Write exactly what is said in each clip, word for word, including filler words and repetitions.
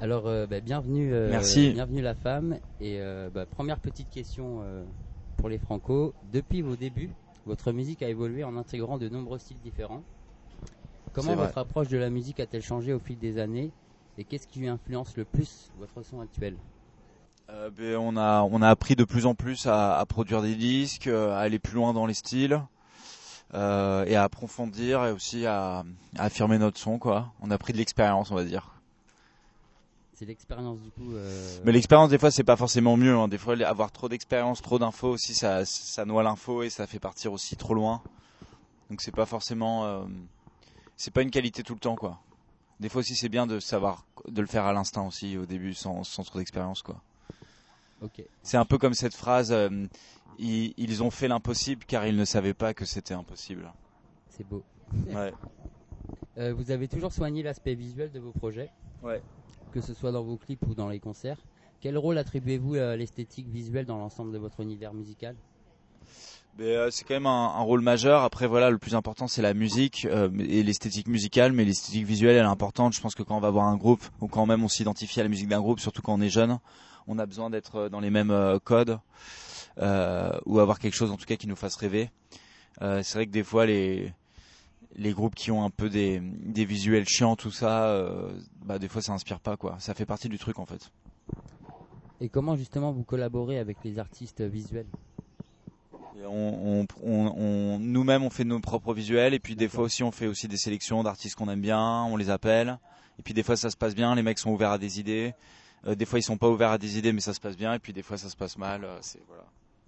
Alors, euh, bah, bienvenue, euh, Merci. bienvenue la femme. Et euh, bah, première petite question euh, pour les Franco. Depuis vos débuts, votre musique a évolué en intégrant de nombreux styles différents. Comment votre approche de la musique a-t-elle changé au fil des années et qu'est-ce qui influence le plus votre son actuel? Euh, ben, on a on a appris de plus en plus à, à produire des disques, euh, à aller plus loin dans les styles euh, et à approfondir et aussi à, à affirmer notre son quoi. On a pris de l'expérience, on va dire. C'est l'expérience du coup. Euh... Mais l'expérience des fois c'est pas forcément mieux. Hein. Des fois avoir trop d'expérience, trop d'infos aussi ça ça noie l'info et ça fait partir aussi trop loin. Donc c'est pas forcément euh, c'est pas une qualité tout le temps quoi. Des fois aussi c'est bien de savoir de le faire à l'instinct aussi au début sans sans trop d'expérience quoi. Okay. C'est un peu comme cette phrase euh, ils, ils ont fait l'impossible car ils ne savaient pas que c'était impossible. C'est beau. Ouais. euh, vous avez toujours soigné l'aspect visuel de vos projets, Ouais. que ce soit dans vos clips ou dans les concerts. Quel rôle attribuez-vous à l'esthétique visuelle dans l'ensemble de votre univers musical? Mais, euh, c'est quand même un, un rôle majeur. Après voilà, le plus important c'est la musique euh, et l'esthétique musicale, mais l'esthétique visuelle elle est importante. Je pense que quand on va voir un groupe ou quand même on s'identifie à la musique d'un groupe, surtout quand on est jeune, on a besoin d'être dans les mêmes euh, codes euh, ou avoir quelque chose en tout cas qui nous fasse rêver. Euh, c'est vrai que des fois les les groupes qui ont un peu des des visuels chiants tout ça, euh, bah des fois ça inspire pas quoi. Ça fait partie du truc en fait. Et comment justement vous collaborez avec les artistes visuels? On, on, on, on, nous-mêmes on fait nos propres visuels et puis des fois aussi on fait aussi des sélections d'artistes qu'on aime bien, on les appelle et puis des fois ça se passe bien, les mecs sont ouverts à des idées, euh, des fois ils sont pas ouverts à des idées mais ça se passe bien et puis des fois ça se passe mal, euh, c'est voilà.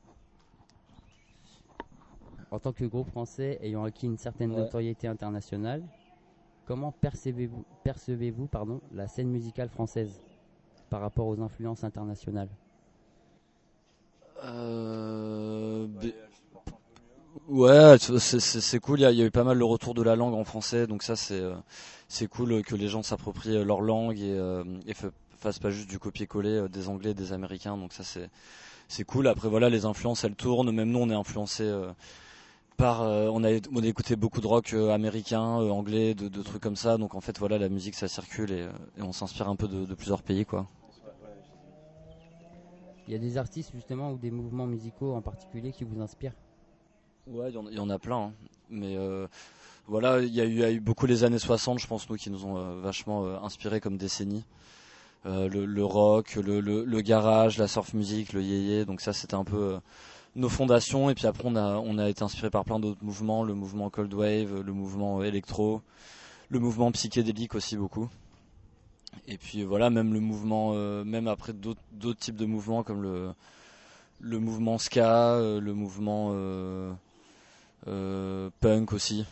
En tant que groupe français ayant acquis une certaine ouais. notoriété internationale, comment percevez-vous, percevez-vous pardon, la scène musicale française par rapport aux influences internationales? Euh... Ouais, c'est, c'est, c'est cool. Il y, a, il y a eu pas mal le retour de la langue en français, donc ça c'est c'est cool que les gens s'approprient leur langue et, euh, et fassent pas juste du copier-coller des Anglais, et des Américains. Donc ça c'est c'est cool. Après voilà, les influences elles tournent. Même nous on est influencés euh, par, euh, on a on a écouté beaucoup de rock euh, américain, euh, anglais, de, de trucs comme ça. Donc en fait voilà, la musique ça circule et, et on s'inspire un peu de, de plusieurs pays quoi. Il y a des artistes justement ou des mouvements musicaux en particulier qui vous inspirent? Ouais, il y, y en a plein. Hein. Mais euh, voilà, il y, y a eu beaucoup les années soixante, je pense, nous, qui nous ont euh, vachement euh, inspirés comme décennie. Euh, le, le rock, le, le, le garage, la surf music, le yéyé. Donc ça, c'était un peu euh, nos fondations. Et puis après, on a, on a été inspiré par plein d'autres mouvements. Le mouvement cold wave, le mouvement électro, le mouvement psychédélique aussi beaucoup. Et puis voilà, même le mouvement, euh, même après d'autres, d'autres types de mouvements comme le, le mouvement ska, euh, le mouvement euh, euh, punk aussi.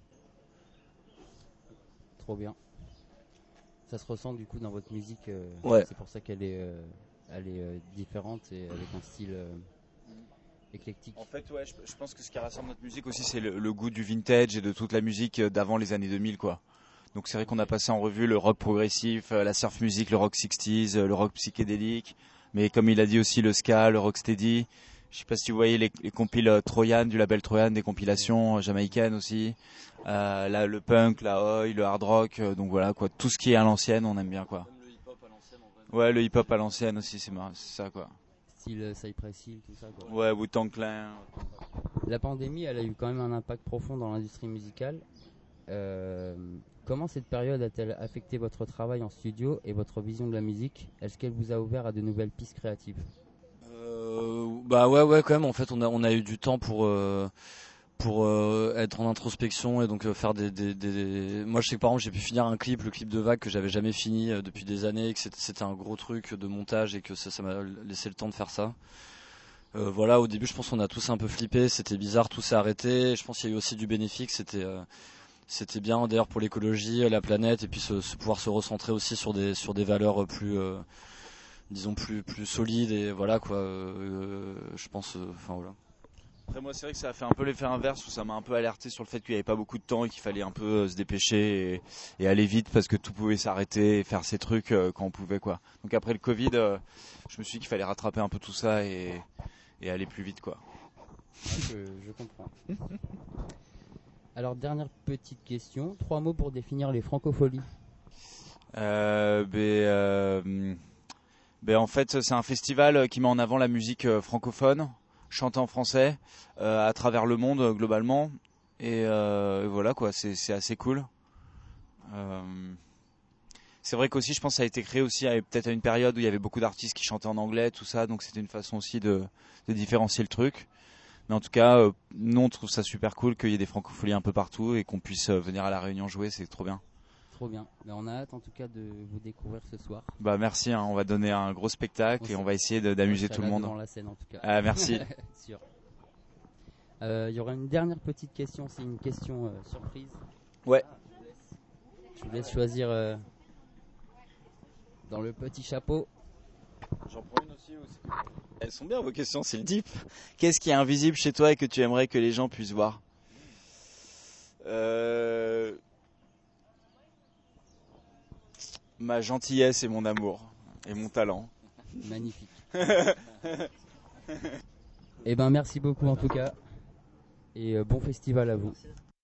Trop bien. Ça se ressent du coup dans votre musique. Euh, ouais. C'est pour ça qu'elle est, euh, elle est euh, différente et avec un style euh, éclectique. En fait, ouais, je, je pense que ce qui rassemble notre musique aussi, c'est le, le goût du vintage et de toute la musique d'avant les années deux mille, quoi. Donc c'est vrai qu'on a passé en revue le rock progressif, la surf music, le rock soixante, le rock psychédélique, mais comme il a dit aussi le ska, le rocksteady. Je sais pas si vous voyez les, les compiles Troyan, du label Troyan, des compilations jamaïcaines aussi. Euh, là, le punk, la oi, le hard rock, euh, donc voilà quoi, tout ce qui est à l'ancienne, on aime bien quoi. Même le hip-hop à l'ancienne en vrai. Ouais, le hip-hop à l'ancienne aussi, c'est marrant, c'est ça quoi. Style Cypress Hill, tout ça quoi. Ouais, Wu-Tang Clan. La pandémie, elle a eu quand même un impact profond dans l'industrie musicale. Euh, comment cette période a-t-elle affecté votre travail en studio et votre vision de la musique? Est-ce qu'elle vous a ouvert à de nouvelles pistes créatives? euh, Bah ouais, ouais, quand même. En fait, on a on a eu du temps pour euh, pour euh, être en introspection et donc euh, faire des, des, des. Moi, je sais que par exemple, j'ai pu finir un clip, le clip de Vague que j'avais jamais fini euh, depuis des années, et que c'était, c'était un gros truc de montage et que ça, ça m'a laissé le temps de faire ça. Euh, voilà, au début, je pense qu'on a tous un peu flippé, c'était bizarre, tout s'est arrêté. Je pense qu'il y a eu aussi du bénéfique, c'était euh, c'était bien d'ailleurs pour l'écologie, la planète, et puis se, se pouvoir se recentrer aussi sur des sur des valeurs plus, euh, disons plus plus solides et voilà quoi. Euh, je pense, enfin euh, voilà. Après moi c'est vrai que ça a fait un peu l'effet inverse où ça m'a un peu alerté sur le fait qu'il n'y avait pas beaucoup de temps et qu'il fallait un peu euh, se dépêcher et, et aller vite parce que tout pouvait s'arrêter et faire ses trucs euh, quand on pouvait quoi. Donc après le Covid, euh, je me suis dit qu'il fallait rattraper un peu tout ça et, et aller plus vite quoi. Je, je comprends. Alors dernière petite question, trois mots pour définir les francopholies. euh, ben, euh, ben, en fait, c'est un festival qui met en avant la musique francophone, chantée en français, euh, à travers le monde globalement. Et, euh, et voilà quoi, c'est, c'est assez cool. Euh, c'est vrai qu'aussi, je pense, que ça a été créé aussi à, peut-être à une période où il y avait beaucoup d'artistes qui chantaient en anglais, tout ça, donc c'était une façon aussi de, de différencier le truc. Mais en tout cas, euh, nous on trouve ça super cool qu'il y ait des francopholies un peu partout et qu'on puisse euh, venir à La Réunion jouer, c'est trop bien. Trop bien. Mais on a hâte en tout cas de vous découvrir ce soir. Bah merci, hein, on va donner un gros spectacle on et on va essayer de, d'amuser tout le monde. Devant la scène en tout cas. Ah, merci. Sûr. Il euh, y aura une dernière petite question, c'est une question euh, surprise. Ouais. Je vous laisse choisir euh, dans le petit chapeau. J'en prends une aussi. Ou elles sont bien vos questions, c'est le deep. Qu'est-ce qui est invisible chez toi et que tu aimerais que les gens puissent voir? euh... Ma gentillesse et mon amour. Et mon talent. Magnifique. Eh ben merci beaucoup en tout cas. Et euh, bon festival à vous.